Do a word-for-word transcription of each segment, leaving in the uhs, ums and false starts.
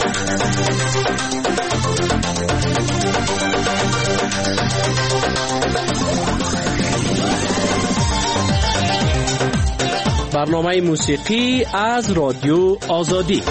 برنامه موسیقی از رادیو آزادی.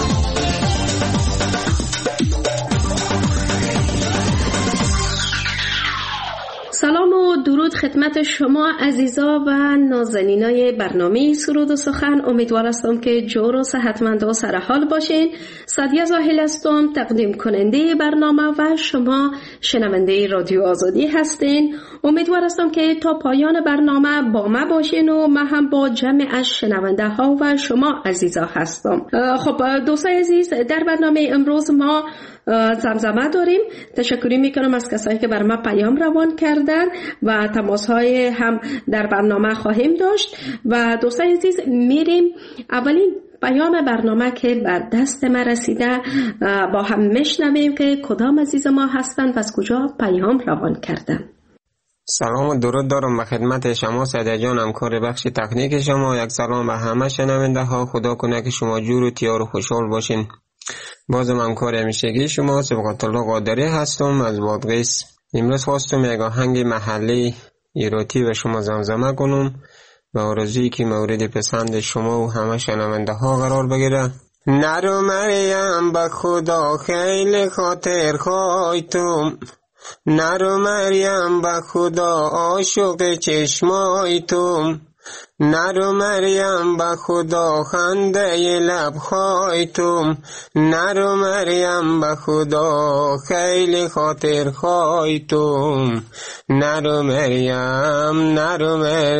سلام و درود خدمت شما عزیزا و نازنینای برنامه سرود و سخن. امیدوار هستم که جور و صحتمند و سرحال باشین. سعدیه زاهل هستم، تقدیم کننده برنامه و شما شنونده رادیو آزادی هستین. امیدوار هستم که تا پایان برنامه با ما باشین و من هم با جمع از شنونده ها و شما عزیزا هستم. خب دوستای عزیز، در برنامه امروز ما زمزمه داریم. تشکری میکنم از کسایی که بر ما پیام روان کردن و تماس های هم در برنامه خواهیم داشت. و دوستای عزیز، میریم اولین پیام برنامه که بر دست ما رسیده با هم میشنویم که کدام عزیز ما هستن و از کجا پیام روان کردن. سلام و درود دارم به خدمت شما سعدیه جان، همکار بخش تکنیک شما. یک سلام به همه شنونده ها. خدا کنه که شما جور و تیار و خوشحال باشین. بازم همکار همیشگی شما سبقت الله قادری هستم از بادغیس. امروز خواستم یک آهنگ محلی ایراتی و شما زمزمه کنم و آرزویی که مورد پسند شما و همه شنونده ها قرار بگیره. نرو مریم به خدا خیلی خاطر خواهی تو، نرو مریم به خدا عاشق چشمای تو، نرو مریم به خدا خنده لب خواهی تو، نرو مریم به خدا خیلی خاطر خواهی تو، نرو مریم نرو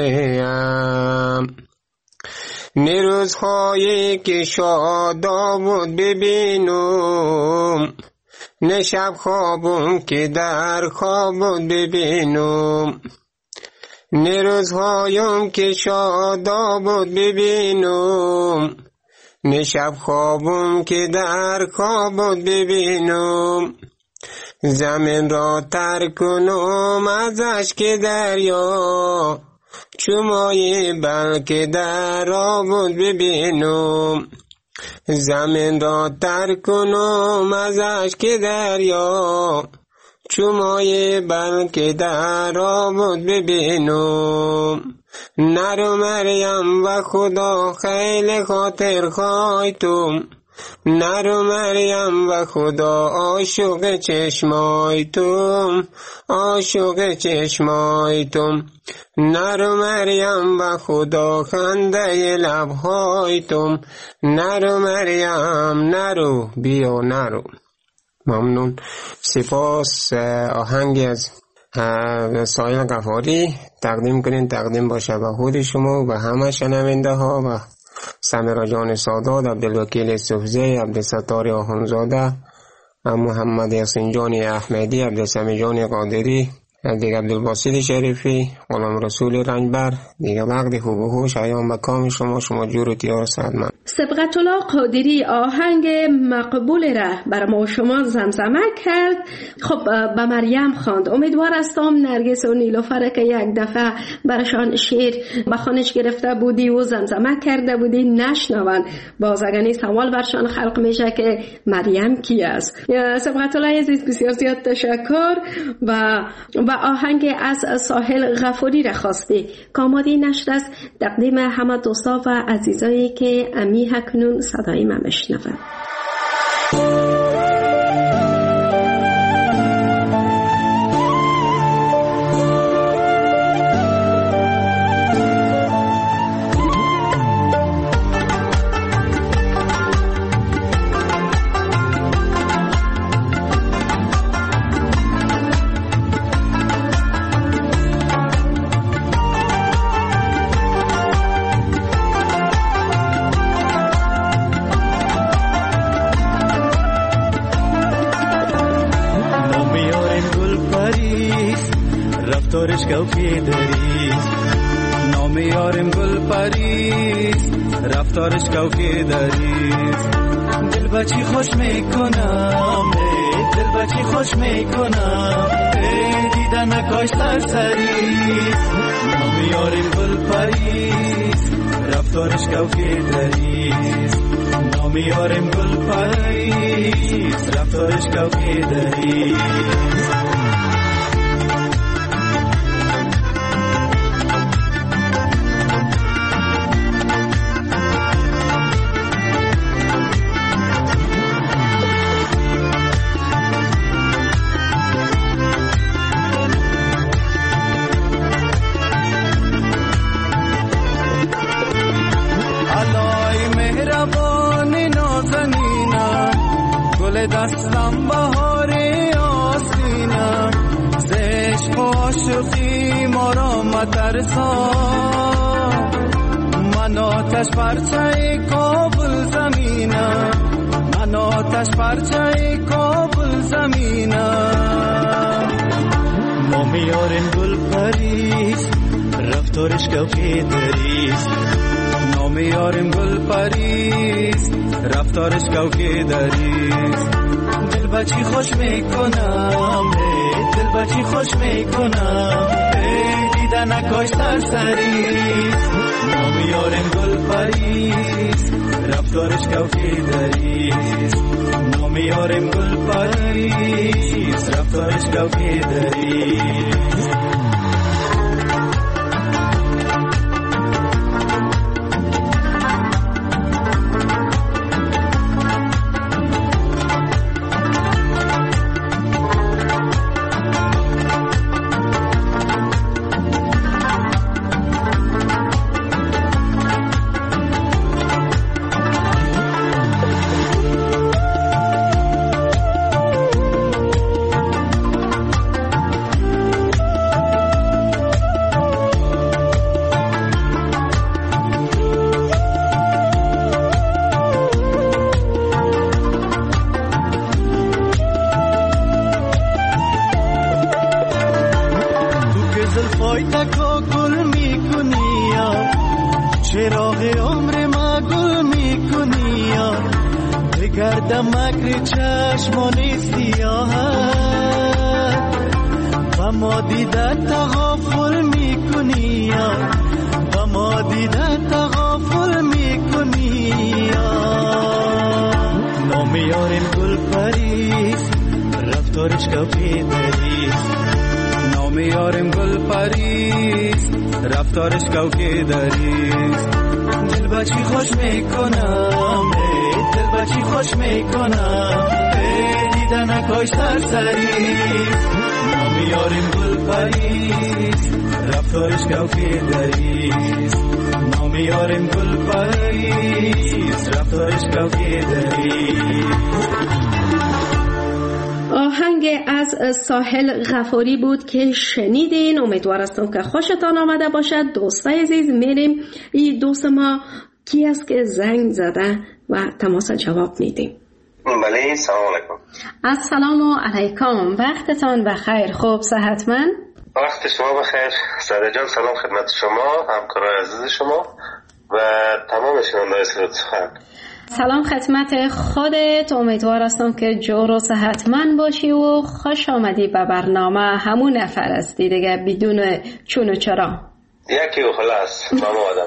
مریم. نیروز خواهی که شادا بود ببینم، نه شب خوابم که در خواب بود ببینم، نه روزهایم که شادا بود ببینم، نه شب خوابم که در خواب بود ببینم. زمین را ترک کنم از اشک دریا، چومای بلکه در آب بود ببینم. زمین را ترک کنم از اشک دریا، چومای بلکه در آبود ببینم. نرو مریم و خدا خیلی خاطر خواهی تو، نرو مریم و خدا عاشق چشمای تو، عاشق چشمای تو، نرو مریم و خدا خنده لبهای تو، نرو مریم نرو بیا نرو. ممنون. سپاس. آهنگی از سایل غفاری تقدیم کنین، تقدیم باشه به خود شما و به همه شنونده ها و سمیرا جان سادات، عبدالوکیل صفزی، عبدالستار آخونزاده، محمد یاسین جان احمدی، عبدالسمی جان قادری، دیگه عبدالباسط شریفی، غلام رسول رنجبر. دیگه وقت خوب و خوش ایام به کام شما، شما جور و تیار سعدمند. سبقت الله قادری آهنگ مقبول را بر ما شما زمزمه کرد. خب به مریم خواند. امیدوار هستم نرگس و نیلوفر که یک دفعه برشان شعر بخوانش گرفته بودی و زمزمه کرده بودی نشنون، باز اگه سوال برشان خلق میشه که مریم کی است. سبقت الله عزیز بسیار زیاد تشکر. و و آهنگ از ساحل غفاری را خواستی که آماده نشد است تقدیم همه دوستا و عزیزایی که امی هکنون صدای من بشنون. رفتارش کوفی دریست، نام یارم گل پریست، رفتارش کوفی دریست. دل بچی خوش میکنم، دل بچی خوش میکنم، دیدن نکاش سرسریست. نام یارم گل پریست، رفتارش کوفی دریست، نام یارم گل پریست، رفتارش کوکی داری. دستم بهار آسینم زشق و عاشقی ما را مترسا، من آتش پرچه کابل زمینم، من آتش پرچه کابل زمینم. ما میاریم گل پریز رفتارش کوکی دریز، نامیاریم گل پریز رفتارش کوکی دریز. دل بچی خوش میکنم، دل بچی خوش میکنم، دیدن نکاش سرسریز. نامیاریم گل پریز رفتارش کوکی دریز، نامیاریم گل پریز رفتارش کوکی دریز. مکر چشمان سیاهت و ما دیدن تغافل میکنی، و ما دیدن تغافل میکنی. نامیاریم گل پریز رفتارش کوکی دریز، نامیاریم گل پریز رفتارش کوکی دریز. دل بچی خوش میکنم، دل بچی خوش میکنم، دیدن نکاش سرسریز. نامیاریم گل پریز رفتارش کوکی دریز، نامیاریم گل پریز رفتارش کوکی دریز. آهنگ از ساحل غفاری بود که شنیدین. امیدوارم که خوشتان آمده باشد. دوستای عزیز، میریم این دوست ما کی است که زنگ زده و تماس جواب میدیم. بله، سلام علیکم. السلام علیکم، وقتتان بخیر. خوب، صحتمند؟ وقت شما بخیر ساده جان. سلام خدمت شما، همکارای عزیز شما و تمام شنوندگان صدای سخن. سلام خدمت خودت، امیدوار هستم که جور و صحتمند باشی و خوش آمدی به برنامه. همون نفر هستی دیگه بدون چون و چرا. یکی و خلاص ماما آدم.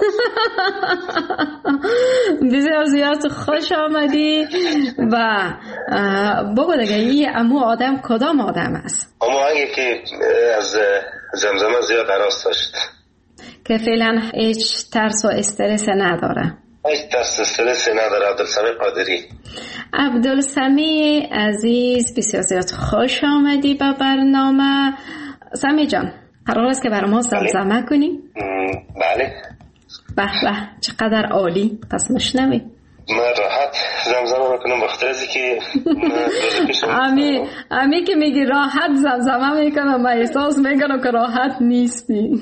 بسیار زیاد خوش آمدی و بگو دیگه این امو آدم کدام آدم است؟ امو آنگی که از زمزمه زیاد عراض داشت، که فعلا هیچ ترس و استرس نداره. هیچ ترس و استرس نداره. عبدالسمی قادری. عبدالسمی عزیز، بسیار زیاد خوش آمدی به برنامه. سمی جان، قرار است که برای ما زمزمه کنی؟ بله. به به، چقدر عالی. پس نشنویم. من راحت زمزمه میکنم بخاطر از اینکه امی امی که میگی راحت زمزمه میکنم و احساس میکنم که راحت نیستی.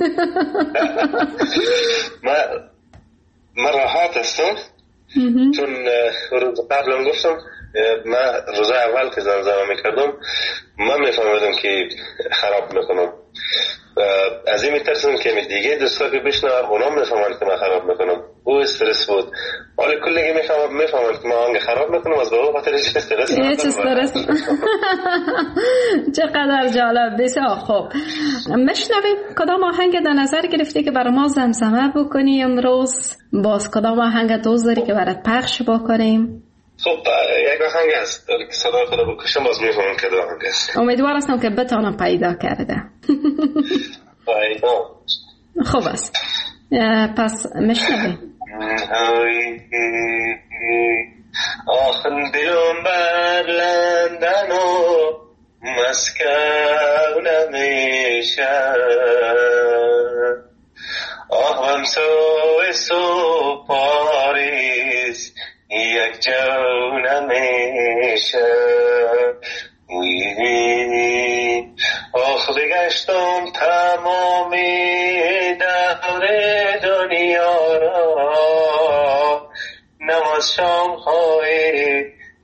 من من راحت هستم چون روز قبلم گفتم من روز اول که زمزمه میکردم من میفهمیدم که خراب میکنم. از این میترسم که دیگه دوستا که بشنوه اونا میفهمن که من خراب میکنم. او استرس بود. حالا کلی میفهمن میفهمن که من آهنگ خراب میکنم، از به خاطر هیچ استرس ندارم. هیچ استرس. چقدر جالب. بسیار خوب. مشنویم کدام آهنگ در نظر گرفتی که برای ما زمزمه بکنی امروز؟ باز کدام آهنگ دوست داری که برات پخش بکنیم؟ خب یک آهنگ است که صدا خدا بکشم باز میفهمم که دو آهنگ است. امیدوار هستم که بتانم پیدا کرده. پیدا خوب است. پس مشنویم. آخن دلم بر لندن و مسکو نمیشه، آه ومسو سو پاریس یک جو نمیشه. آخ بگشتم تمامی دور دنیا را، نماز شام های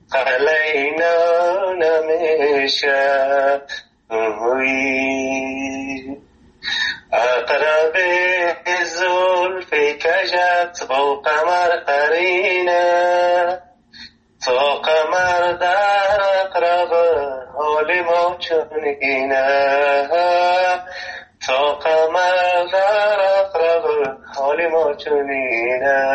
قلینا نمیشه. اقرب زلف کجت با قمر قرینه، تا قمر در اقرب حال ما چونینه، تا قمر در اقرب حال ما چونینه.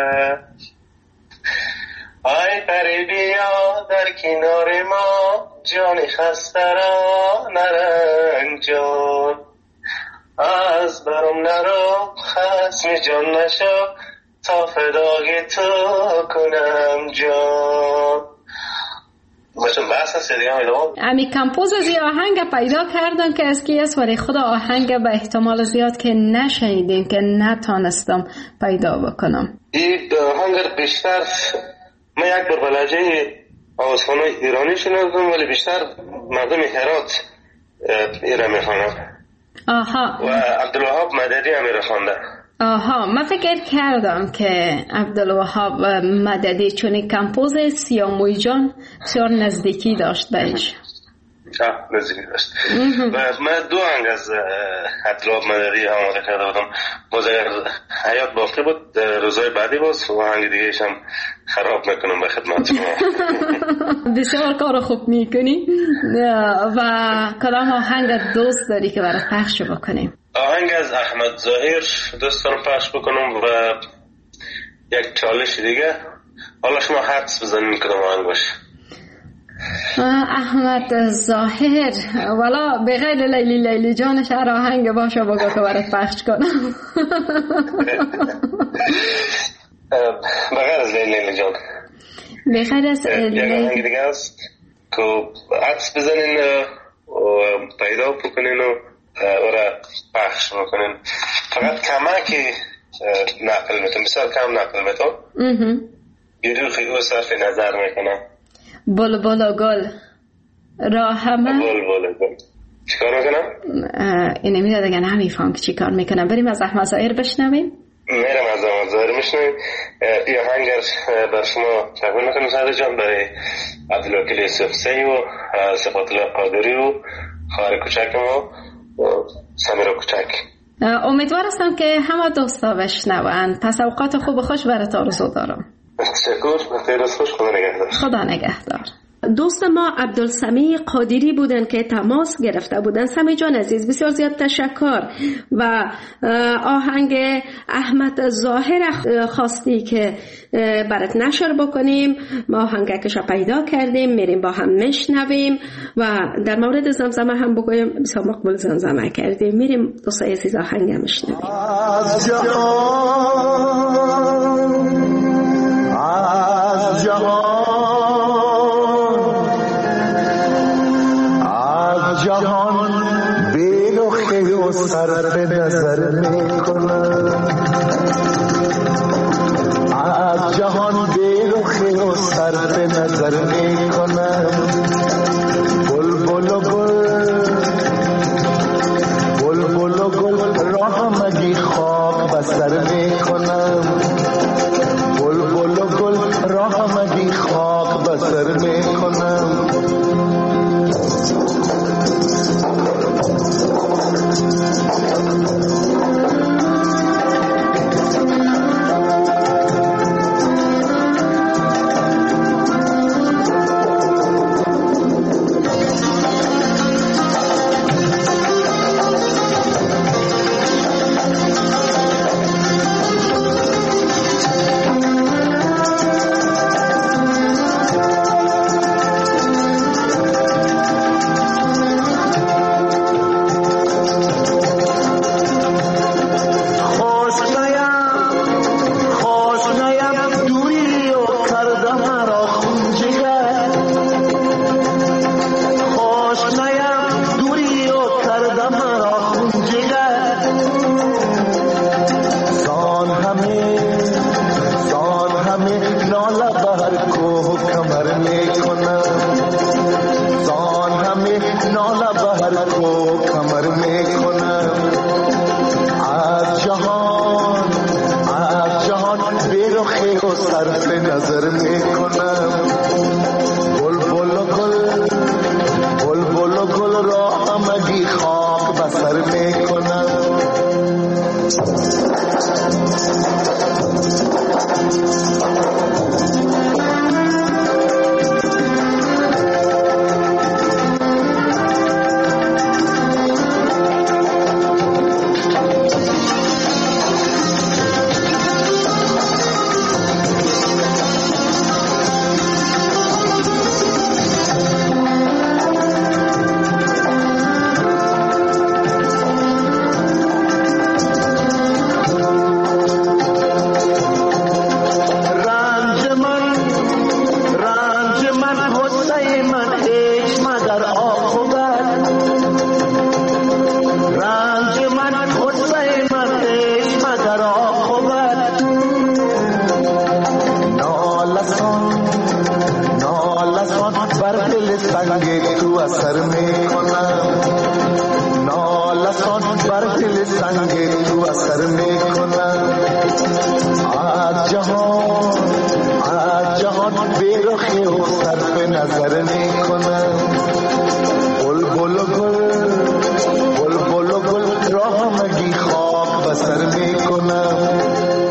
آی پری بیا در کنار ما، جان خسته را نرنجان، از برم نرو خسم جان نشو، تا فدای تو کنم جان. بچه بحث هستی دیگه هم امی کمپوز از این آهنگ پیدا کردن که از کی است، ولی خدا آهنگ به احتمال زیاد که نشنیدیم که نتانستم پیدا بکنم. این آهنگ بیشتر من یک بار بلجه آوازخانه ایرانی شنیدم، ولی بیشتر مردم هرات ایره میخوانم. آها. و عبدالوهاب مددی هم ایره خوانده. آها، من فکر کردم که عبدالوهاب مددی چون کمپوز سیاموی جان بسیار نزدیکی داشت بهش. آه نزدیکی داشت. و من دو آهنگ از عبدالوهاب مددی آماده کرده بودم، باز اگر حیات باقی بود روزای بعدی باز و آهنگ دیگه هم خراب میکنم به خدمت شما. بسیار کار خوب میکنی. و کدام آهنگ دوست داری که برای پخش بکنیم؟ آهنگ از احمد ظاهر دوست دارم پخش بکنم و یک چالش دیگه. حالا شما حدس بزنین کدام آهنگ باشه. احمد ظاهر والا بغیر لیلی لیلی جانش هر آهنگ باشه بگو که برات پخش کنم. بغیر از لیلی لیلی جان بغیر از یک آهنگ دیگه است که حدس بزنین و پیدا بکنین و ورا پخش بکنین. فقط کمکی نقل میتون، بسیار کم نقل میتون، گروه خیلی صرف نظر میکنم. بل بل و گل راه من بل بل و گل چیکار میکنم؟ اینه میده دیگه نمیفهم که چیکار میکنم. بریم از احمد ظاهر بشنویم. میرم از احمد ظاهر میشنویم. این آهنگ بر شما تقبیل میکنم سعید جان، برای عبدالوکیل یوسفزئی و صفات الله قادری و خواهر کوچک ما سمیرا کوچک. امیدوار هستم که همه دوستا بشنوند. پس اوقات خوب خوش برات آرزو دارم. تشکر. خیلی خوش. خدا نگهدار. خدا نگهدار. دوست ما عبدالسمیع قادری بودن که تماس گرفته بودن. سمی جان عزیز بسیار زیاد تشکر. و آهنگ احمد ظاهر خواستی که برات نشر بکنیم، ما آهنگکش پیدا کردیم، میریم با هم میشنویم و در مورد زمزمه هم بگویم بسیار مقبول زمزمه کردیم. میریم دوستای عزیز آهنگ هم میشنویم. از جهان از جهان جهان بی‌رخی و صرف نظر میکنم، از جهان بی‌رخی و صرف نظر میکنم. بلبل و گل بلبل و گل راه مگی خواب بسر میکنم، بلبل و گل راه مگی خواب بسر میکنم. حسین من هیچ مگر عاقبت رنج من حسین من هیچ مگر عاقبت نالسان نالسان بر دل سنگ تو اثر میکنم نالسان بر دل سنگ تو اثر میکنم از جهان از جهان بیرخی و صرف نظر میکنم بلبل و گل بلبل و گل راه مگی خواب بسر میکنم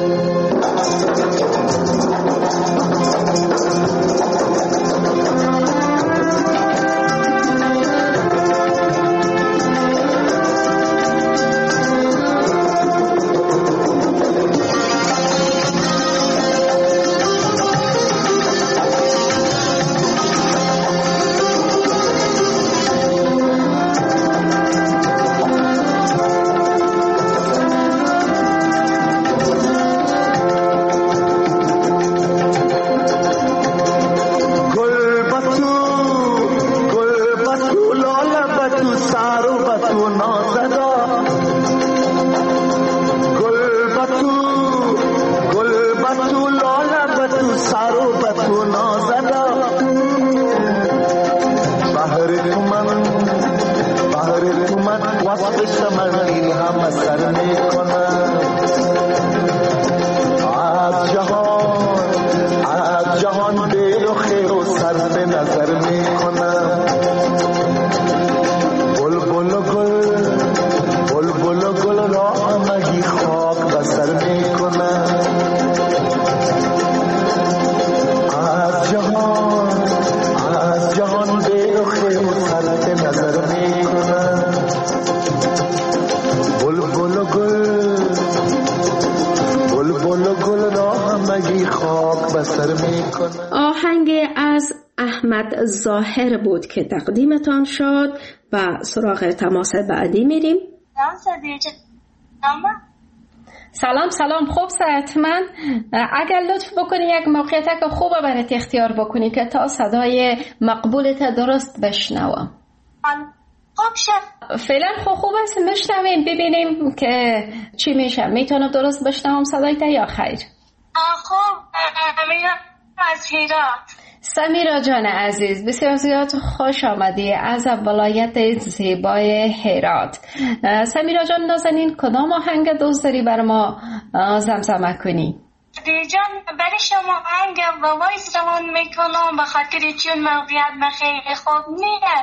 آهنگ از احمد ظاهر بود که تقدیمتان شد و سراغ تماس بعدی میریم. سلام سلام خوب صحتمند. اگر لطف بکنی یک موقعیت که خوبه برات اختیار بکنی که تا صدای مقبولت درست بشنوم. خوب شد. فعلا خوب خوب است بشنویم ببینیم که چی میشه. میتونم درست بشنوم صدایت یا خیر؟ خوب. سمیرا از هرات. سمیرا جان عزیز بسیار زیاد خوش آمدی از ولایت زیبای هرات. سمیرا جان نازنین کدام آهنگ دوست داری بر ما زمزمه کنی؟ دیجان برای شما آهنگ با وایس روان میکنم به خاطر چون موقعیت بخیر خوب نیه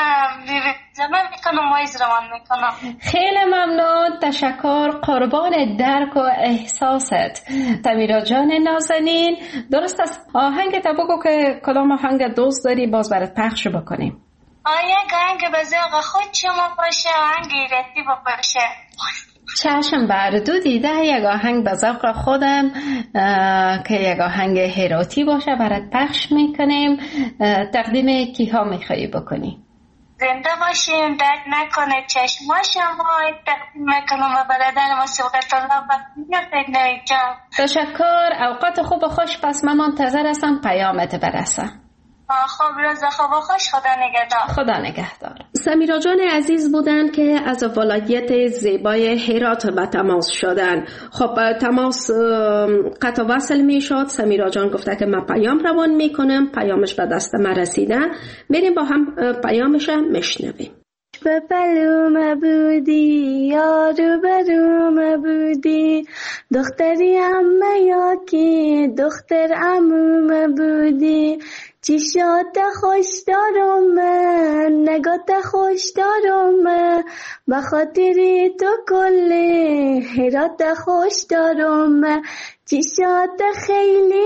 زمان میکنم وایس روان میکنم. خیلی ممنون تشکر قربان درک و احساست سمیرا جان نازنین. درست است آهنگ تا بگو که کدام آهنگ دوست داری باز برات پخش بکنیم. آیا آهنگ به ذوق خود شما باشه آهنگ ایرتی باشه. چشم بردو دیده یک آهنگ به ذوق خودم که یک آهنگ هراتی باشه برات پخش میکنیم. تقدیم کیها میخوایی بکنی؟ زنده باشیم درد نکنه چشما شما تقدیم میکنم و برادر موسیقیت الله بخیر نوید جان. تشکر اوقات خوب و خوش. پس من منتظر هستم پیامت برسه. خب روز خوب و خوش. خدا نگهدار. خدا نگهدار. سمیرا جان عزیز بودن که از ولایت زیبای هرات به تماس شدن. خب تماس قطع وصل می شد. سمیرا جان گفته که من پیام روان می کنم. پیامش به دست من رسیده. میریم با هم پیامش هم میشنویم. به پلوم بودی یارو بروم بودی دختری همه یاکی دختر عموم بودی چیشات خوش دارم نگات خوش دارم به خاطری تو کلی هرات خوش دارم چیشات خیلی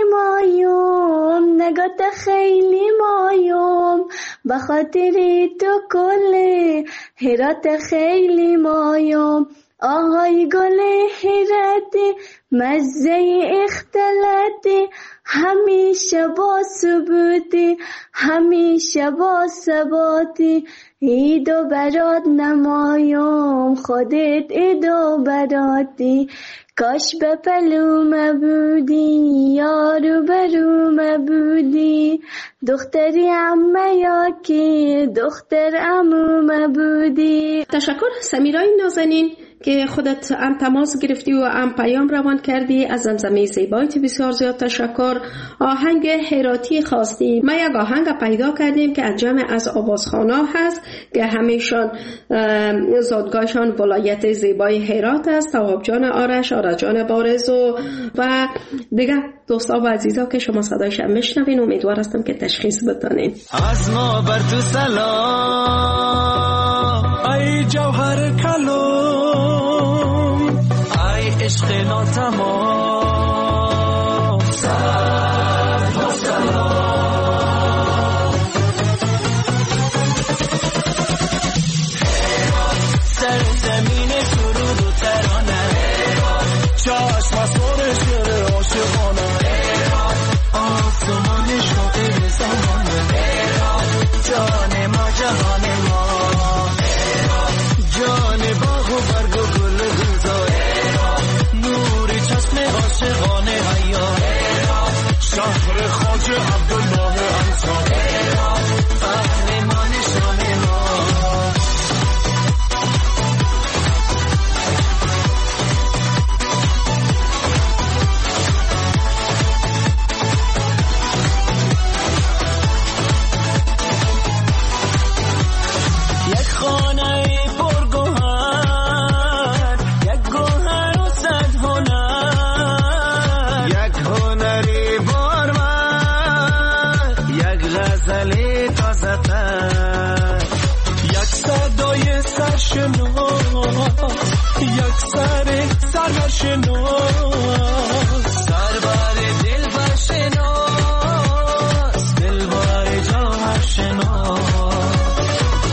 مایم نگات خیلی مایم به خاطری تو کلی هرات خیلی مایم آهای گل هراتی مزه اختلاتی همیشه با ثبوتی همیشه با ثباتی ایدو برات نمایم خودت ایدو براتی کاش به پلوم بودی یا روبروم بودی دختری عمه یا که دختر عموم بودی. تشکر سمیرای نازنین که خودت هم تماس گرفتی و هم پیام روان کردی. از زمزمه زیبایت بسیار زیاد تشکر. آهنگ هراتی خواستی. ما یک آهنگ پیدا کردیم که انجام از آوازخوانا هست که همیشان زادگاهشان ولایت زیبای هرات است. تواب جان آرش، آرش جان بارزو و دیگه دوستا و عزیزا که شما صدایش هم میشنوین. امیدوار هستم که تشخیص بدانین. از ما بر تو سلام ای جوهر کلام ای عشق ناتمام سلام و سلام سر زمین سرود و ترانه چشم از سر شعر عاشقانه آسمان شاعر زمانه جان ما جهان ما جان باغ و برگ و گل گلزار نوری چشم عاشقانه عیار شهر خواجه عبدالله انصار فخر ما نشان ما یک سر سرشناس سربر دل برشناس دلبر جان شناس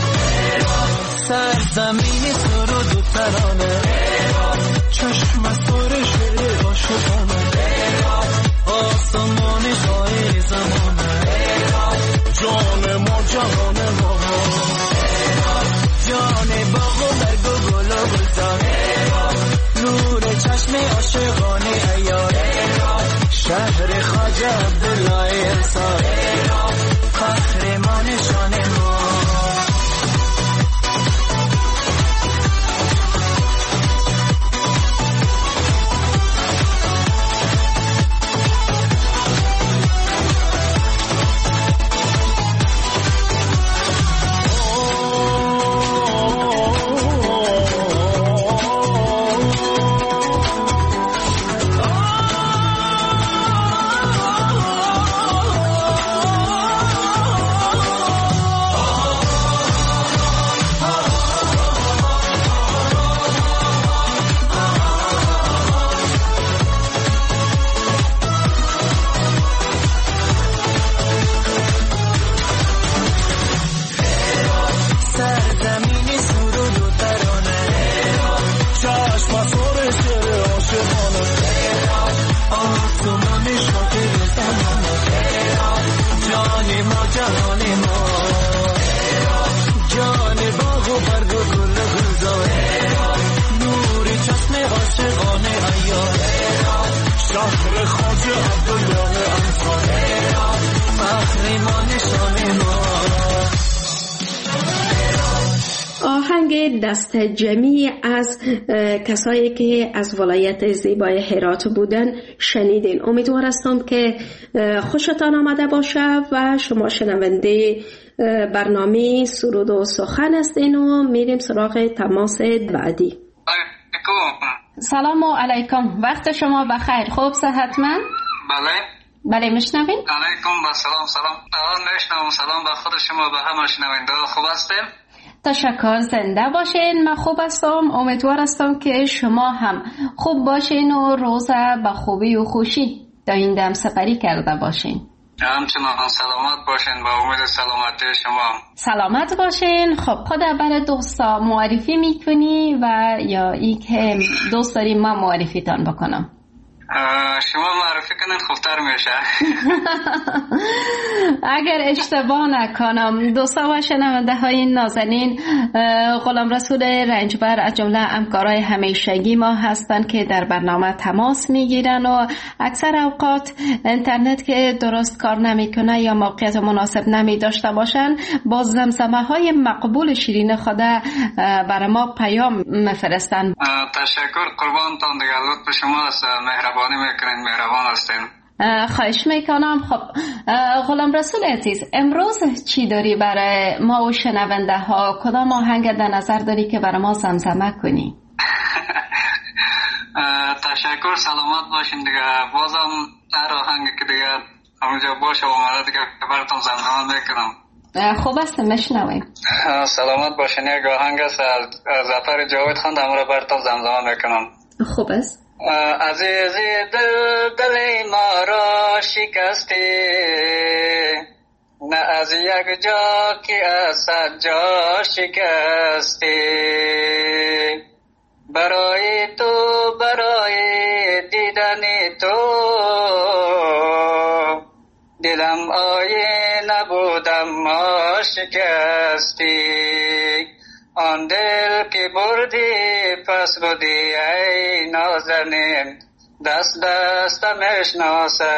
سرزمین سرود و ترانه چشم از سر شعر عاشقانه آسمان شاعر زمانه جان ما جهان ما جان باغ و برگ و گل و گلزار نور چشم عاشقانه عیار شهر خواجه عبدالله انصار فخر ما نشان ما آهنگ دست جمعی از کسایی که از ولایت زیبای هرات بودن شنیدین. امیدوار هستم که خوشتان آمده باشه و شما شنونده برنامه سرود و سخن هستین و میریم سراغ تماس بعدی. سلام علیکم، وقت شما بخیر. خوب صحتمند؟ بله بله میشنوین؟ علیکم با سلام سلام. آن میشنوم. سلام به خود شما به همه شنونده. خوب هستین؟ تشکر، زنده باشین. من خوب هستم. امیدوار هستم که شما هم خوب باشین و روز به خوبی و خوشی تا این دم سپری کرده باشین. همچنان سلامت باشین. با امید سلامتی شما. سلامت باشین. خب خود برای دوستا معرفی میکنی و یا ای که دوست داریم ما معرفیتان بکنم؟ شما معرفی کنن خوبتر میشه. اگر اشتباه نکنم دوستا و شنونده های نازنین، غلام رسول رنجبر از جمله همکارای همیشگی ما هستند که در برنامه تماس میگیرن و اکثر اوقات اینترنت که درست کار نمیکنه یا موقعیت مناسب نمی داشته باشن با زمزمه های مقبول شیرین خود برای ما پیام میفرستن. تشکر قربانتان دیگه، لطف شما است، مهربانی میکنین، مهربان هستین. خواهش میکنم. خب غلام رسول عزیز، امروز چی داری برای ما و شنونده ها؟ کدام آهنگ در نظر داری که برای ما زمزمه کنی؟ تشکر، سلامت باشین دیگه. بازم هر آهنگی که دیگه همونجا باشه اومده دیگه براتون زمزمه میکنم. خوب است، مشنویم. سلامت باشین. یک آهنگ است از ظفر جاوید خان، امروز براتون زمزمه میکنم. خوب است. عزیزی دل دل ما را شکستی، نه از یک جا که از صد جا شکستی. برای تو، برای دیدن تو دلم آیه نبودم ما شکستی. آن دل که بردی پس بودی ای نازنین، دست دستم اشناسه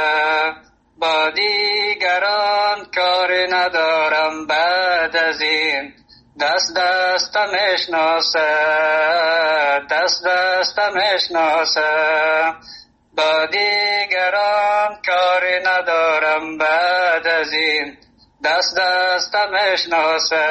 با دیگران کار ندارم بعد از این. دست دستم اشناسه، دست دستم اشناسه با دیگران کار ندارم بعد از این. دست دستم اشناسه،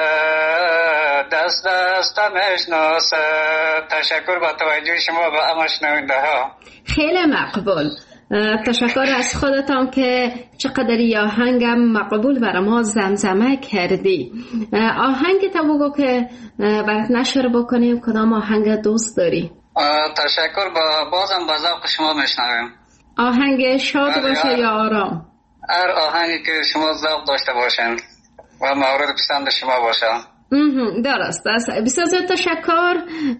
دست دستم اشناسه. تشکر با توجه شما به همه شنونده ها. خیلی مقبول. تشکر از خودتان که چقدر آهنگم مقبول برای ما زمزمه کردی. آهنگ تا بگو که برات نشر بکنیم، کدام آهنگ دوست داری؟ تشکر، با بازم با ذوق شما میشنویم. آهنگ شاد باشه یا آرام؟ هر آهنگی که شما ذوق داشته باشین و مورد پسند شما باشه. درست است. بسیار زیاد تشکر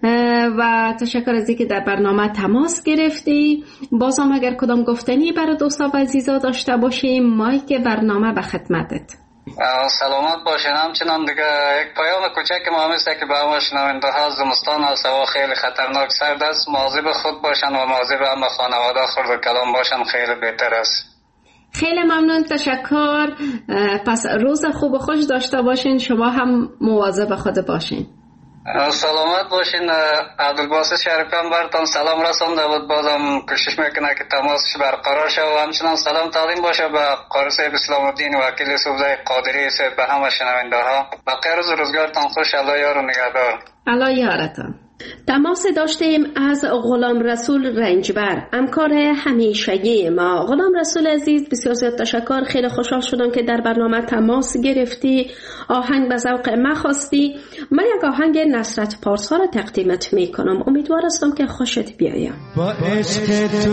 و تشکر از اینکه در برنامه تماس گرفتی. بازم اگر کدام گفتنی برای دوستا و عزیزا داشته باشیم، مایک برنامه به خدمتت. سلامت باشین. همچنان دیگه یک پیام کوچک ما همیسته که به همه شنونده ها، زمستان هست، هوا خیلی خطرناک سرد است، مواظب خود باشن و مواظب همه خانواده خرد و کلام باشن، خیلی بهتر است. خیلی ممنون، تشکر. پس روز خوب و خوش داشته باشین، شما هم مواظب خود باشین. سلامت باشین. عبدالباسط شریفیان براتون سلام رسونده بود، بازم کوشش میکنه که تماسش برقرار شه و همچنان سلام تقدیم باشه به قاری صاحب اسلام الدین وکیل صوبه قادری صاحب، به همه شنونده ها. بقیه روز روزگارتان خوش، الله یار و نگهدار. الله یارتان. تماس داشتیم از غلام رسول رنجبر، همکار همیشگی ما. غلام رسول عزیز، بسیار زیاد تشکر. خیلی خوشحال شدم که در برنامه تماس گرفتی، آهنگ به ذوق ما خواستی. من یک آهنگ نصرت پارسا را تقدیمت میکنم، امیدوار هستم که خوشت بیاید. با عشق تو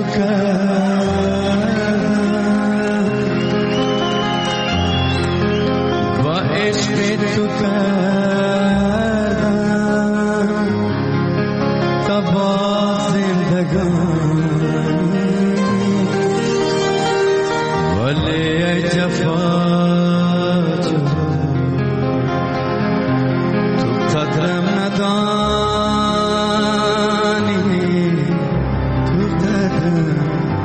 با عشق تو با زندگان ولی جفا جو تو قدرم ندانی، تو قدرم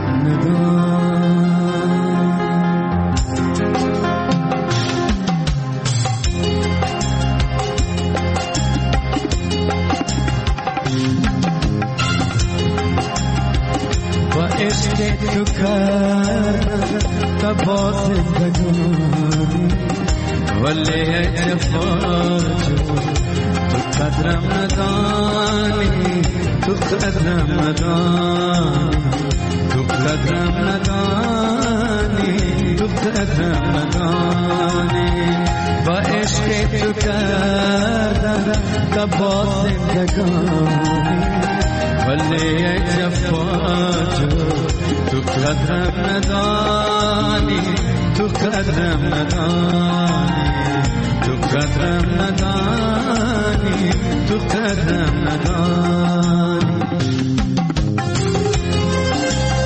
عشق تو کردم تا با زندگانی ولی جفا جو تو قدرم ندانی، تو قدرم ندانی، تو قدرم ندانی، تو قدرم ندانی. با عشق تو کردم تا با زندگانی ولی جفا جو تو قدرم ندانی، تو قدرم ندانی، تو قدرم ندانی، تو قدرم ندانی.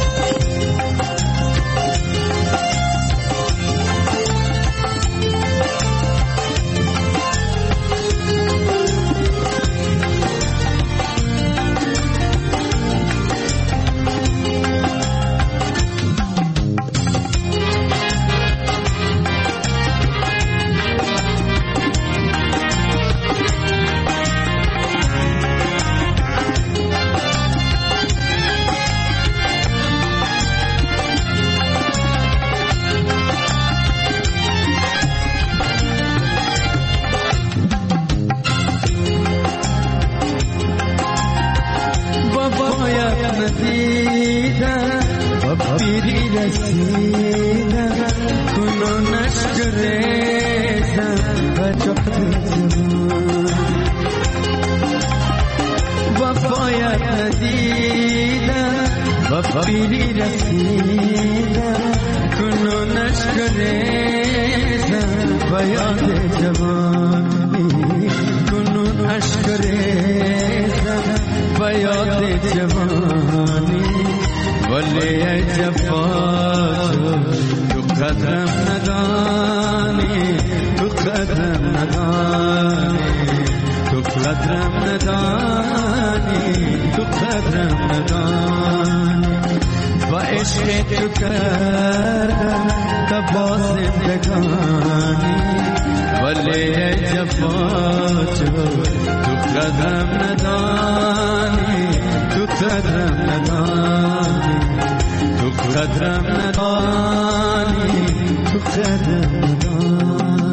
پیری رسیدم کنون اشک ریزم و یاد جوانی کنون اشک ریزم و یاد جوانی ولی ای جفا تو قدرم ندانی تو قدرم ندانی تو قدرم ندانی تو قدرم ندانی و عشق تو کردم تبا زندگانی ولی ای جفا تو قدرم ندانی تو قدرم ندانی تو قدرم ندانی تو قدرم ندانی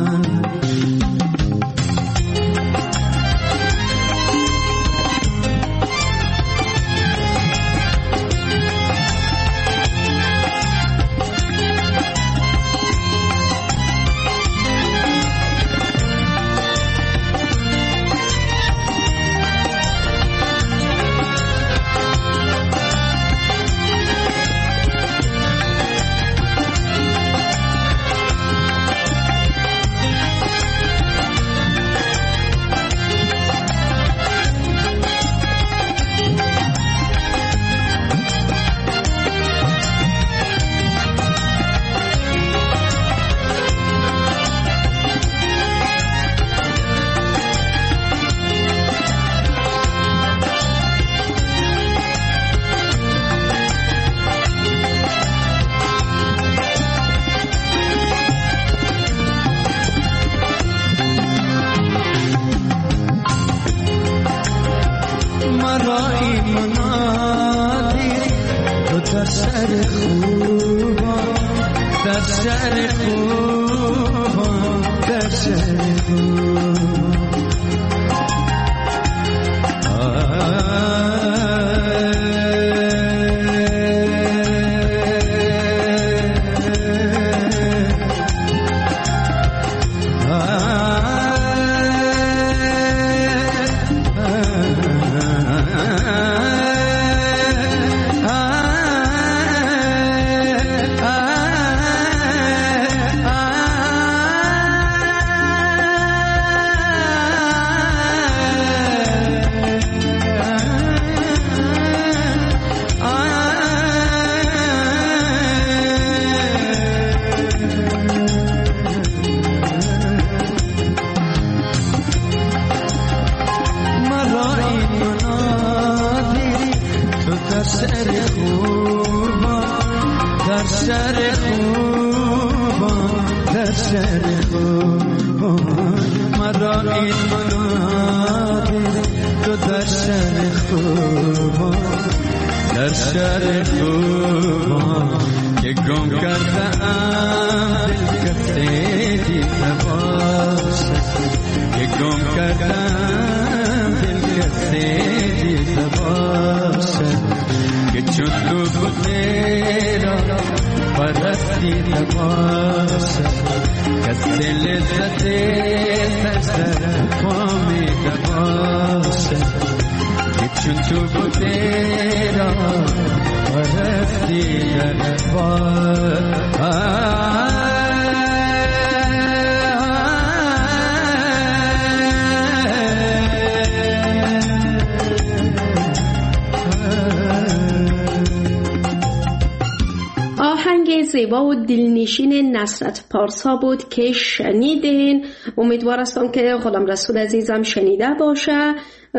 زیبا و دلنشین نصرت پارسا بود که شنیدین. امیدوارم که غلام رسول عزیزم شنیده باشه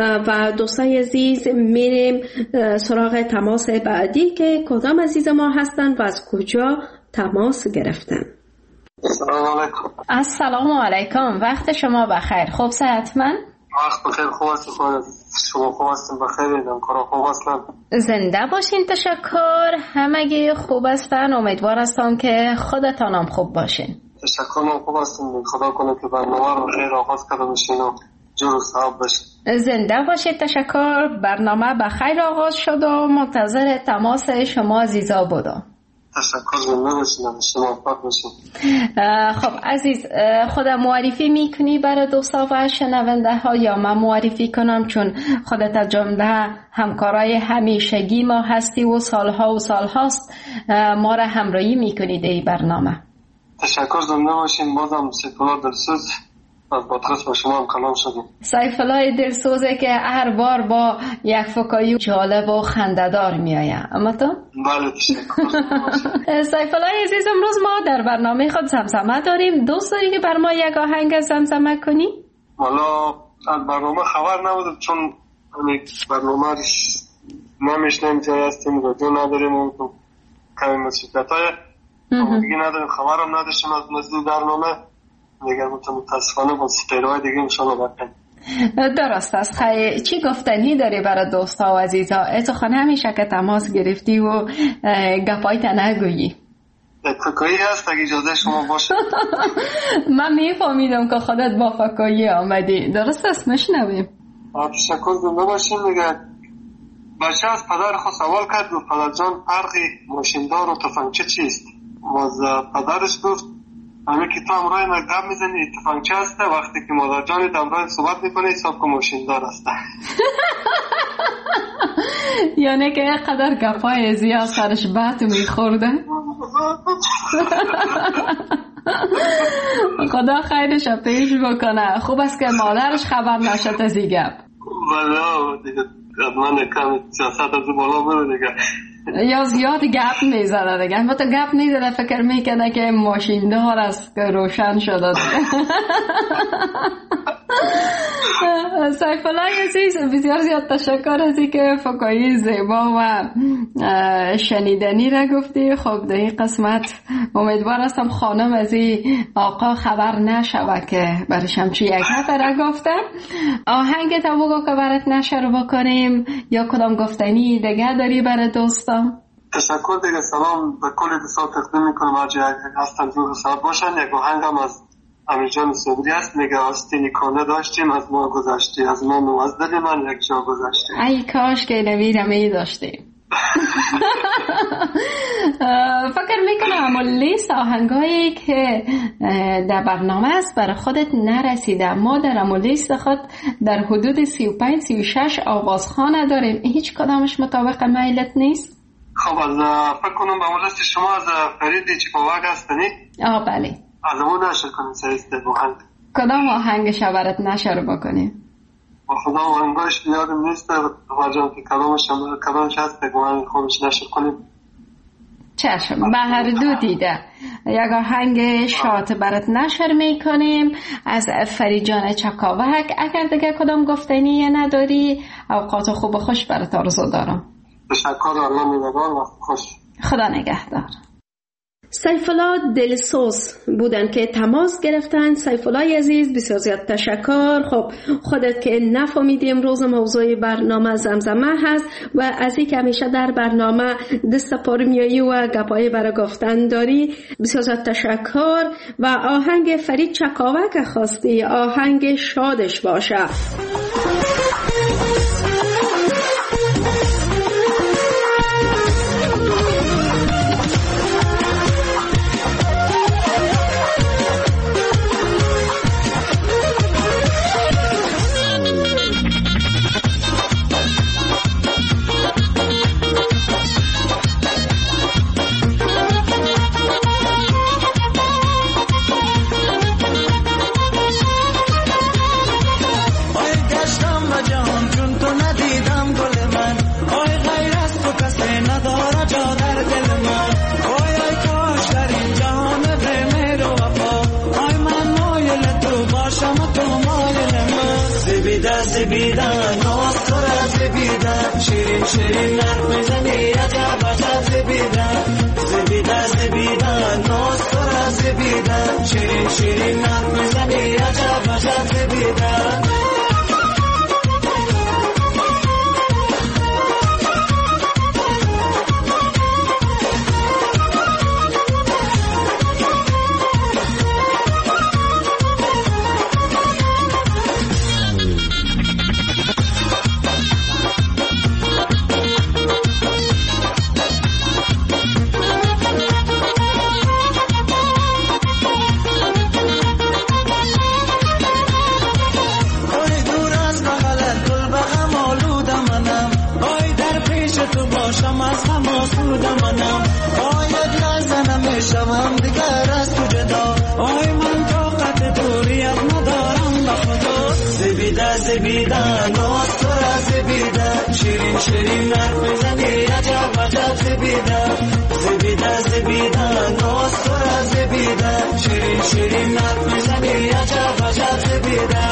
و دوستای عزیز میریم سراغ تماس بعدی که کدام عزیز ما هستن و از کجا تماس گرفتن. السلام علیکم. السلام علیکم، وقت شما بخیر. خوب صحتمند؟ وقت بخیر. خوب هستم. شما خوب هستین؟ بخیرید؟ کارا خوب هستن؟ زنده باشین. تشکر. همگی خوب هستن. امیدوار هستم که خودتانم خوب باشین. تشکر. من خوب هستم. خدا کنه که برنامه رو خیر آغاز کرده باشین و جور و صحاب باشین. زنده باشید. تشکر. برنامه بخیر آغاز شد و منتظر تماس شما عزیزا بودم. تشکر زنده باشین. شما پاک باشین. خب عزیز، خودم معرفی میکنی برای دوستا و شنونده ها یا من معرفی کنم؟ چون خودت از جمله همکارای همیشگی ما هستی و سالها و سالهاست ما را همراهی میکنی در این برنامه. تشکر زنده باشین. بازم سیفالله دلسوز از پادکست با شما هم کلام شدیم. سیفالله دلسوزه که هر بار با یک فکایی جالب و خنده‌دار میآید. اما تو؟ بله تشکر. سیفالله عزیز، امروز ما در برنامه خود زمزمه داریم. دوست داری که بر ما یک آهنگ زمزمه کنی؟ والا از برنامه خبر نبودم چون برنامه نمیشنیم، جای هستیم رادیو نداریم، اون کمی مسئولیت‌های دیگه نداریم، خبرم نداشتیم از نزدیک برنامه دیگه. متاسفانه با سپیرهای دیگه انشالله بکنیم. درست است. خیلی چی گفتنی داری برای دوستا و عزیزا؟ اتخان همیشه که تماس گرفتی و گپایت نگویی. فکایی هست اگه اجازه شما باشه. من میفهمیدم که خودت با فکایی آمدی. درست است، نشنویم. تشکر زنده باشین. دیگه بچه از پدر خود سوال کرد و پدر جان فرقی ماشیندار و تفنگچه چیست؟ باز پدرش گفت همه که تو امرای نگم میزنی تفنگچه هسته، وقتی که مادر جانت امرای صحبت میکنه حساب که ماشیندار هسته. یعنی که اینقدر گپای زیاد سرش بط میخورده. خدا خیرش پیش بکنه. خوب است که مادرش خبر نشد از این گپ. بله دیگه من کم سیاست از بالا برو دیگه. یا زیاد گپ میزنه دیگه. با تو گپ میزنه فکر میکنه که ماشین دار است که روشن شده. سیفالله عزیز، بسیار زیاد تشکر از اینکه فکایی زیبا و شنیدنی را گفتی. خب در این قسمت امیدوار هستم خانم از این آقا خبر نشوه که برش همچی یک نفر را گفته. آهنگ تا بگو که برات نشر بکنیم یا کدام گفتنی دیگه داری برای دوستان؟ تشکر دیگه. سلام به کل دوستان تقدیم میکنم. هرچی هستن دور ساعت باشن. یک آهنگ هم از امیر جان صبری هست، میگه آستینی کانه داشتیم از ما گذشتی، از ما و از دل من یک جا گذشتی. ای کاش که نویرم ای داشتیم. فکر میکنم اما لیست آهنگایی که در برنامه است برای خودت نرسیده. ما در اما لیست خود در حدود سی و پنج سی و شش آوازخانه داریم. هیچ کدامش مطابق میلت نیست؟ خب از فکر کنم به اون لیست شما از فرید چیپاوک هستنی؟ آه بله. از اون نشر کنیم سیسته آهنگ. کدام آهنگش برات نشر بکنیم؟ با خدا آهنگاش بیادم نیست جان که کلامش کلامش هست که آهنگ خودش نشر کنیم. چشم، به هر دو دیده. یک آهنگ شاد برات نشر میکنیم از فرید جان چکاوک. اگر دیگه کدام گفتنی نداری اوقات خوب و خوش برات آرزو دارم. تشکر. الله میدوار و خوش. خدا نگهدار. سیفالله دلسوز بودن که تماس گرفتن. سیفالله عزیز بسیار زیاد تشکر. خب خودت که نفهمیدی امروز موضوع برنامه زمزمه هست و از این که همیشه در برنامه دست پر میایی و گپایی برای گفتن داری، بسیار زیاد تشکر. و آهنگ فرید چکاوک خواستی، آهنگ شادش باشه. زبیدن ناز تو را زبیدن شیرین شیرین حرف میزنی عجب عجب زبیدن زبیدن زبیدن ناز تو را زبیدن شیرین شیرین حرف میزنی عجب عجب زبیدن نبود منم باید نزنم شوم دیگر از تو جدا آی من طاقت دوریت ندارم به خدا زبیده زبیده ناز تو را زبیده شیرین شیرین حرف میزنی عجب عجب زبیده زبیده زبیده ناز تو را زبیده شیرین شیرین حرف میزنی عجب عجب زبیده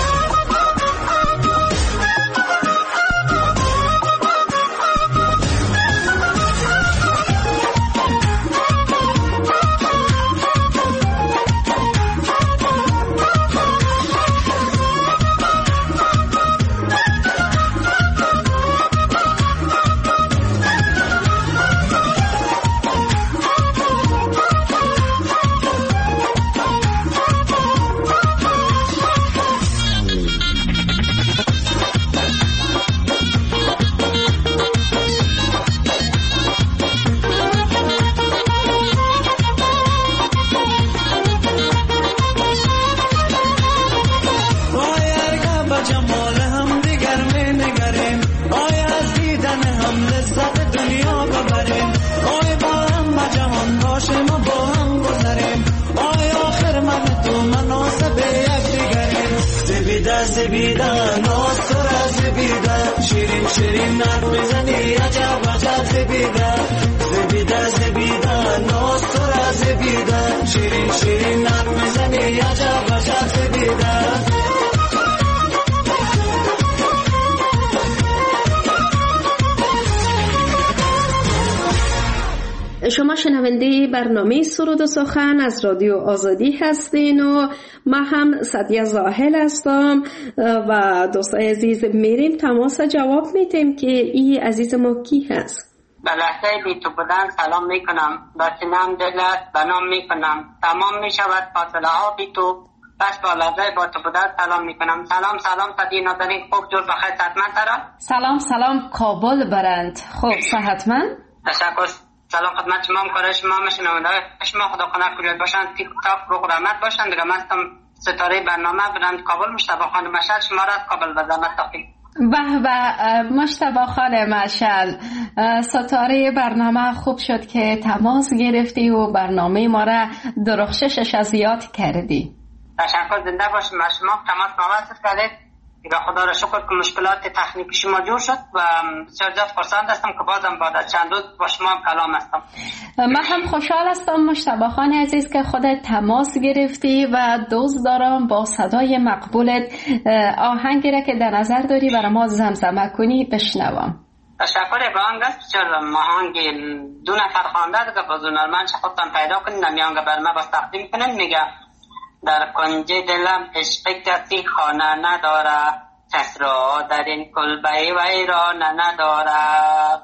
زبیده ناز تو را زبیده شیرین شیرین حرف میزنی عجب عجب زبیده زبیده زبیده ناز تو را زبیده شیرین شیرین حرف میزنی عجب عجب زبیده شما شنونده برنامه سرود و سخن از رادیو آزادی هستین و ما هم سعدیه زاهل هستم و دوستای عزیز میریم تماس جواب میتیم که این عزیز ما کی هست. به لحظه بی تو بودن سلام میکنم، با سینم دلت بنام میکنم، تمام میشود فاصله ها بی تو، بس با لحظه با تو بودن سلام میکنم. سلام سلام صدی نازنین، خوب جور بخیر صحتمند ترا. سلام سلام کابل برند، خوب صحتمند. تشکر. سلام خدمت شما، همکارای شما، شنونده شما، خدا کنه کلیت باشن، تیک تاک رو قرامت باشن. دیگه مستم ستاره برنامه برند کابل مشتبه خان مشهد، شما را از کابل به زحمت تاکید. به به مشتبه خان مشهد، ستاره برنامه خوب شد که تماس گرفتی و برنامه ما را درخششش از یاد کردی. تشکر، زنده باشیم. شما تماس موثق کردید. دیگه خدا را شکر که مشکلات تکنیکی شما جور شد و بسیار زیاد خرسند هستم که بازم بعد از چند روز با شما هم کلام هستم. من هم خوشحال هستم مشتبه خان عزیز که خودت تماس گرفتی و دوست دارم با صدای مقبولت آهنگی را که در نظر داری برای ما زمزمه کنی بشنوم. تشکر. با آهنگ است بسیار آهنگ دو نفر خواننده دیگه با زونرمن خودتان پیدا کنید، نمیانگه بر ما باز تقدیم کنید. میگه در کنج دلم عشق کسی خانه نداره، کس را در این کلبه ویرانه نداره،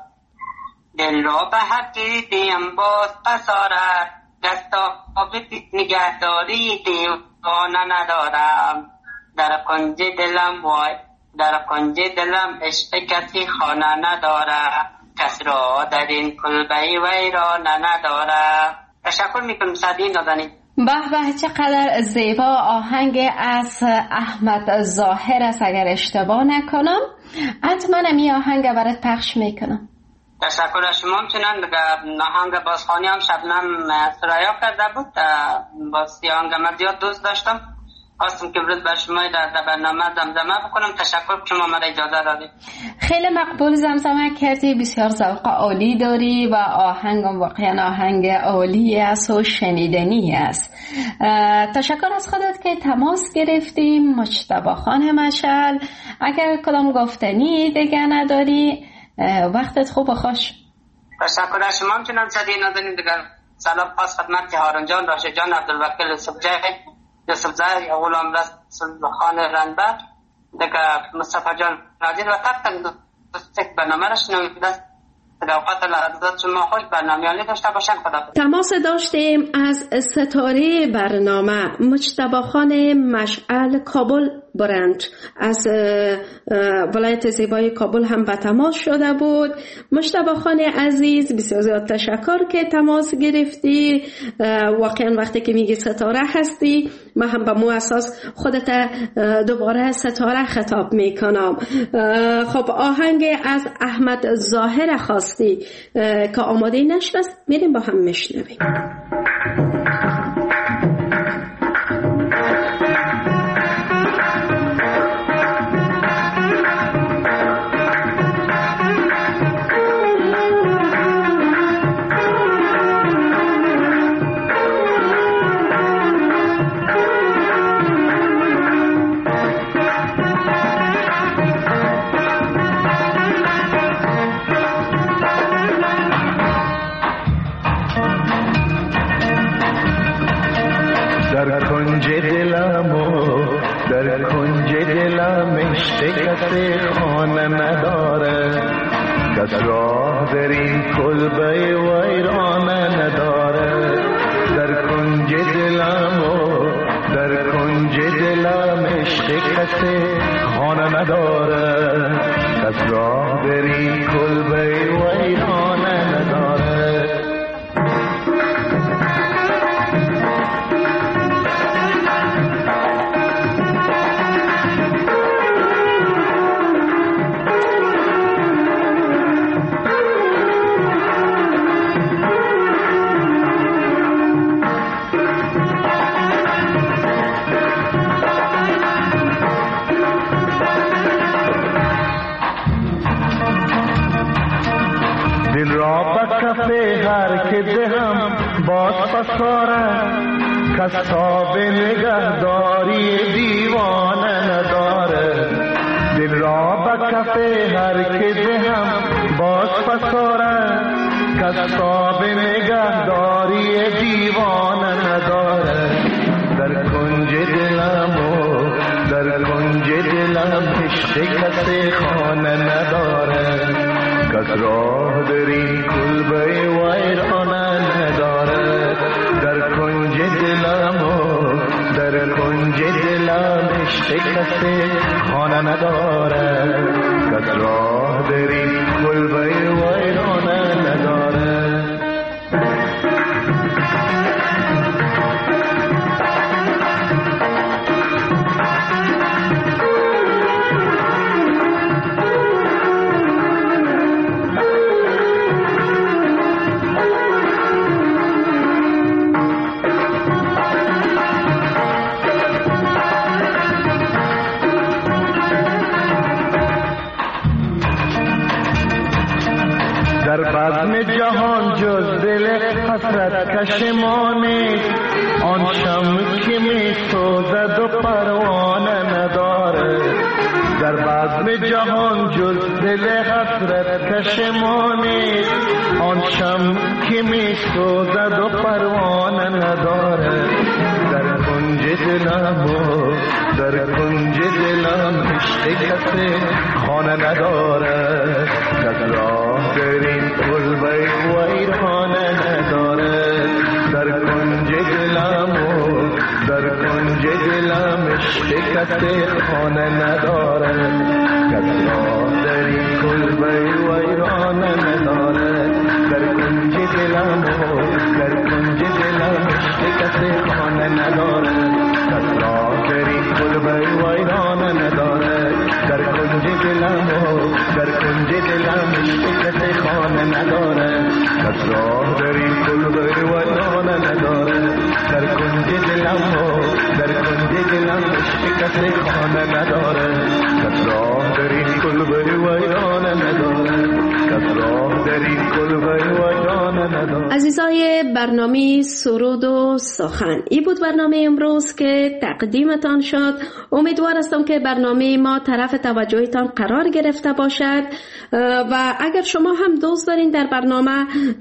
دل را به حقی دیم باز پساره، دستا به نگهداری دیوانه ندارم. در کنج دلم وای در کنج دلم عشق کسی خانه نداره، کس را در این کلبه ویرانه نداره. تشکر میکنم صدی نازنین. به به چقدر زیبا آهنگ از احمد ظاهر است اگر اشتباه نکنم. حتما این آهنگ برات پخش میکنم. تشکر از شما. همچنان آهنگ بازخوانی هم شبنم سرایا کرده بود، باز آهنگ من زیاد دوست داشتم، خواستم که برد بر شما در برنامه زمزمه بکنم. تشکر که شما مرا اجازه دادید. خیلی مقبول زمزمه کردی، بسیار ذوق عالی داری و آهنگم واقعا آهنگ عالی است و شنیدنی است. تشکر از خودت که تماس گرفتیم. مجتبی خان مشعل، اگر کدام گفتنی دیگه نداری وقتت خوب و خوش. تشکر از شما. همچنان صدی نازنین دیگر سلام خاص خدمت هارون جان، راشد جان، عبدالوکیل یوسفزی یوسف زای، غلام رسول خان رنبر، دیگه مصطفی جان ناجر و تک تک برنامه را شنویده است. در اوقات لحظات شما خوش برنامه‌ای داشته باشن. خدا. تماس داشتیم از ستاره برنامه مجتبی خان مشعل کابل برند از ولایت زیبای کابل هم به تماس شده بود. مجتبی خان عزیز بسیار زیاد تشکر که تماس گرفتی. واقعا وقتی که میگی ستاره هستی، من هم به مو اساس خودت دوباره ستاره خطاب میکنم. خب آهنگ از احمد ظاهر خواستی که آماده نشده است، میریم با هم میشنویم. در کنج دلم و در کنج دلم عشق کسی خانه نداره، کس راه در این کلبه ویرانه نداره. در کنج دلم و در کنج دلم عشق کسی خانه نداره، کس راه در این کلبه ویرانه نداره. دل را به کف هر که دهم باز پساره، کساب نگهداری دیوانه نداره. دل را به کف هر که دهم باز پساره، کساب نگهداری دیوانه نداره. در کنج دلم و در کنج دلم عشق کسی خانه نداره، کس راه در این کلبه ویرانه نداره. در کنج دلم و در کنج دلم عشق کسی خانه نداره، کس راه در این کلبه ویرانه نداره. در بزم جهان جز دل حسرت کشمانه، آن شمع که می سوزد و پروانه نداره. در بزم جهان جز دل حسرت کشمانه، آن شمع که می سوزد و پروانه نداره. در کنج دلم و در کنج دلم عشق کسی خانه نداره، کس راه در این کلبه ویرانه نداره. در کنج دلم و در کنج دلم عشق کسی خانه نداره، کس راه در این کلبه ویرانه نداره. در کنج دلم و در کنج دلم عشق کسی خانه نداره، کس راه در این کلبه ویرانه نداره. در کنج دلم و در کنج دلم عشق کسی خانه نداره، کس راه در این کلبه ویرانه نداره. در کنج دلم و در کنج دلم عشق کسی خانه نداره، کس راه در این کلبه ویرانه نداره، کس راه در این کلبه ویرانه نداره. عزیزای برنامه سرود و سخن، این بود برنامه امروز که تقدیمتان شد. امیدوار هستم که برنامه ما طرف توجهتان قرار گرفته باشد و اگر شما هم دوست دارین در برنامه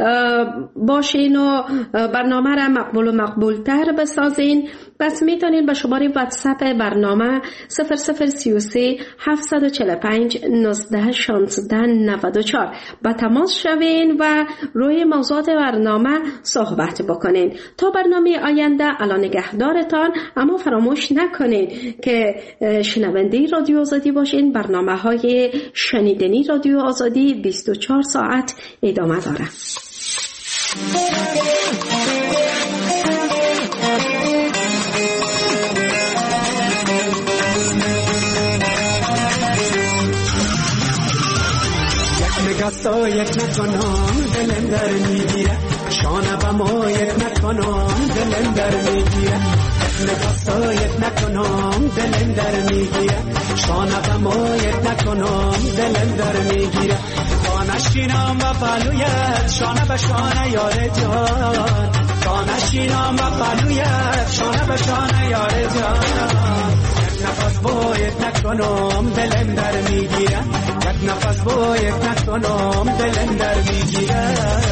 باشین و برنامه را مقبول و مقبول تر بسازین، پس میتونین به شماره واتساپ برنامه صفر صفر سی و سه هفت چهار پنج نوزده شانزده نود و چهار به تماس شوین و روی موضوعات برنامه صحبت بکنین. تا برنامه آینده الان نگهدارتان، اما فراموش نکنین که شنونده رادیو آزادی باشین. برنامه های شنیدنی رادیو آزادی بیست و چهار ساعت ادامه داره. یک نکنم دلم در میگیره، شانه به مایت نکنم دلم در میگیره، نفسایت نکنم دلم در میگیره، شانه به مایت نکنم دلم در میگیره، کانشینم و پلویت شانه به شانه یار جان، کانشینم و پلویت شانه به شانه یار جان، یک نفس باید نکنم دلم در میگیره، یک نفس باید نکنم دلم در میگیره.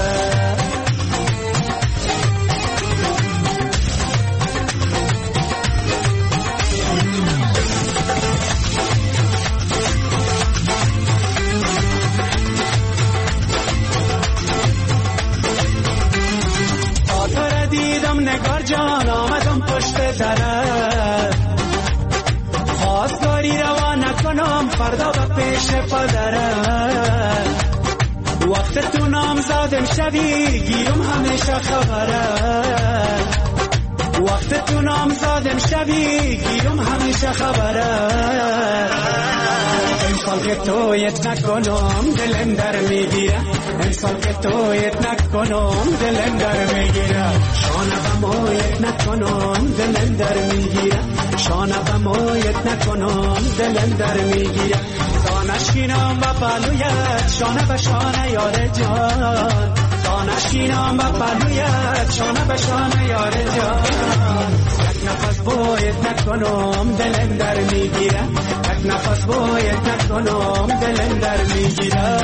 آتر دیدم نگار جان آمدم پشت درت، خواستگاری روا نکنم فردا به پیش پدرت، وقت تو نام زادم شوی گیرم همیشه خبرت، وقت تو نام زادم شوی گیرم همیشه خبرت، امسال که تویت نکنم دلم در میگیره، امسال که تویت نکنم دلم در میگیره، شانه به مایت نکنم دلم در میگیره، شانه به مایت نکنم دلم در میگیره، دانشینم و پلویت شانه به شانه یار جان، دانشینم و پلویت شانه به شانه یار جان، یک نفس باید نکنم دلم در میگیره، یک نفس باید نکنم دلم در میگیره.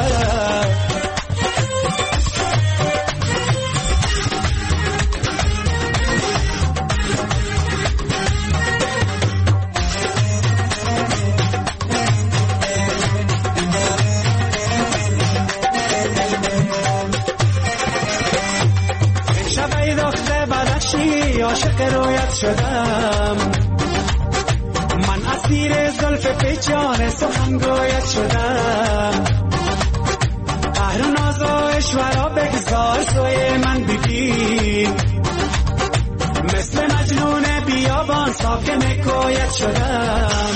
عاشق رویت شدم، من اسیر زلف پیچان سخنگویت شدم، قهر و ناز و اشورا بگذار سوی من ببین، مثل مجنون بیابان ساکن کویت شدم،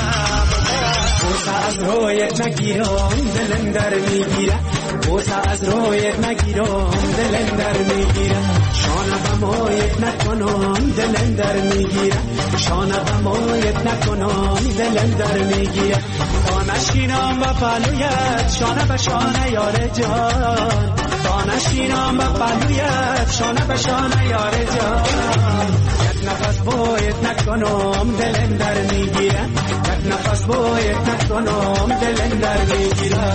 بوسه از رویت نگیرم دلم در میگیره، بوسه از رویت نگیرم دلم در میگیره، شانه به مایت نکنم دلم در میگیره، شانه به مایت نکنم دلم در میگیره، دانشینم و پلویت شانه به شانه یار جان، دانشینم و پلویت شانه به شانه یار جان، یک نفس باید نکنم دلم در میگیره، یک نفس باید نکنم دلم در میگیره.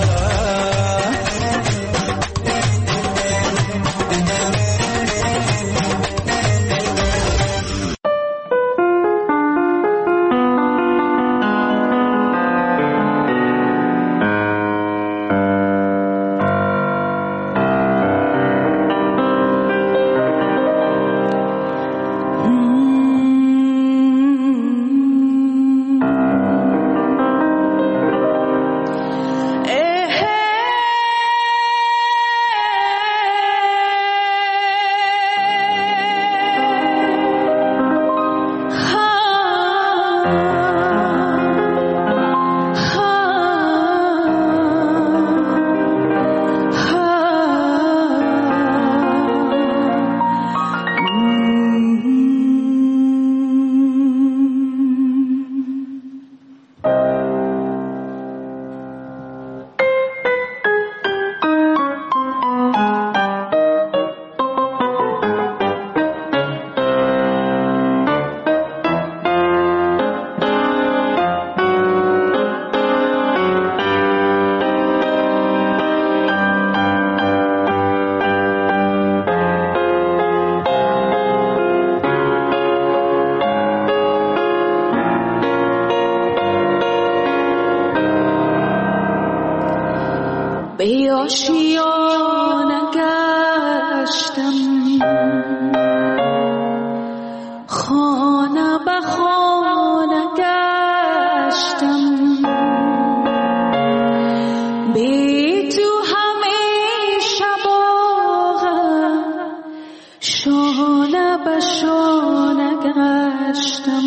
به آشیانه گشتم، خانه به خانه گشتم، بی تو همه شباغم شانه به شانه گشتم.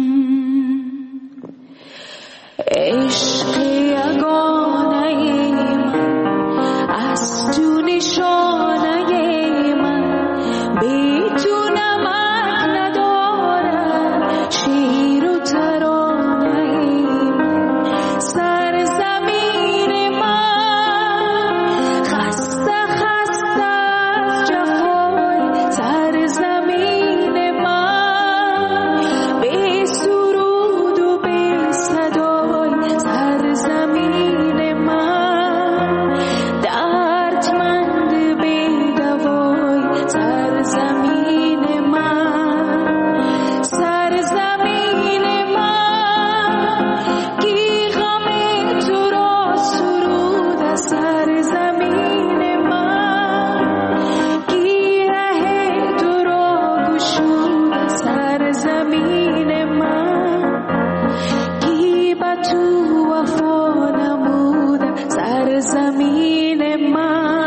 عشق یگانه من از تو نشانه من، بی تو نمک ندارد شیر و ترانه من. سرزمین من خسته خسته از جفای، سرزمین من بی سرود و بی صدای، سرزمین من دردمند بی دوای، سرزمین من، سرزمین من کی غم تو را سرود، سرزمین من کی ره تو را گشود، سرزمین من کی به تو وفا نمود، سرزمین من.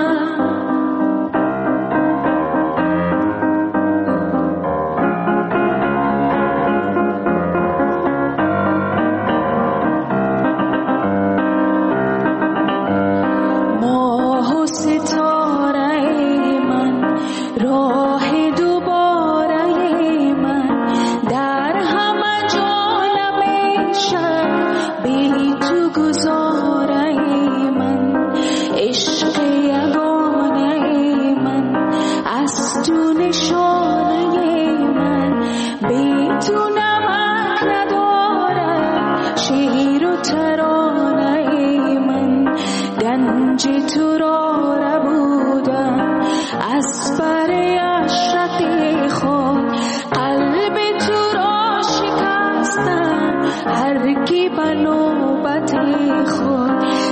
ماه و ستاره من، راه دوباره من، در همه جا نمیشد بی تو گذاره من. عشق یگانه من از تو نشانه من، بی تو نمک ندارد شیر و ترانه من. گنج تو را ربودم از بر عشرت خود، قلب تو را شکستم هر کی به نوبت خود.